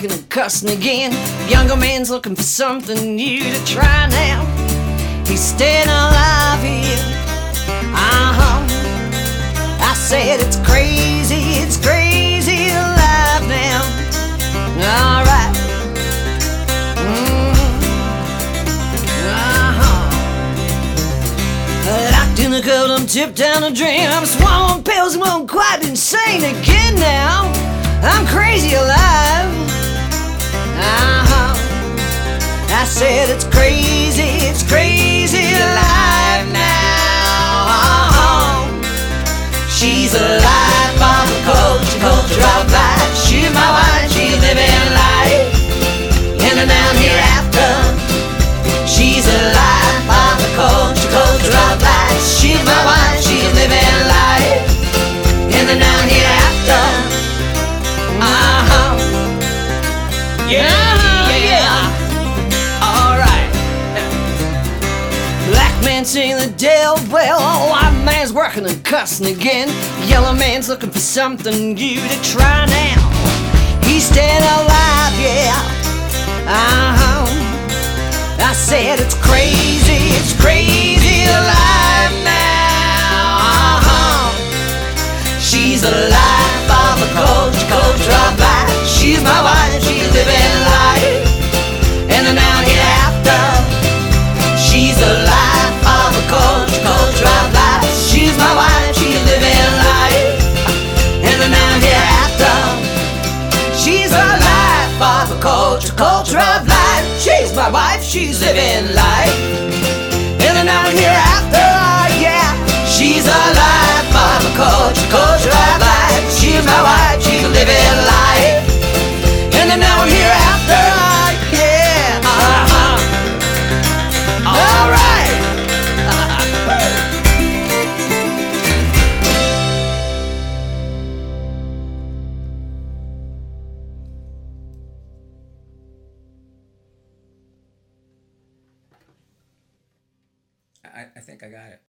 working and cussing again. Younger man's looking for something new to try now. He's staying alive here. I said it's crazy alive now. Alright. Locked in the cold, I'm tipped down a drain. I'm swallowing pills and I'm quite insane again now. I'm crazy alive. I said it's crazy alive now. She's alive on the culture of life. She's my wife, she's living life in and out hereafter. She's alive on the culture of life. She's my wife, she's living life in and out hereafter. Yeah. Alright. Black man singing the devil well. White man's working and cussing again. Yellow man's looking for something new to try now. He's staying alive, yeah. I said it's crazy alive now. She's alive on the culture of life. She's my wife, she's living life in and out hereafter. She's alive on the culture of life. She's my wife, she's living life in and out hereafter. She's alive on the culture of life. She's my wife, she's living life in and out hereafter. Yeah, she's alive on the culture of life. She's my wife, she's living life in and out hereafter. Yeah, all right. I think I got it.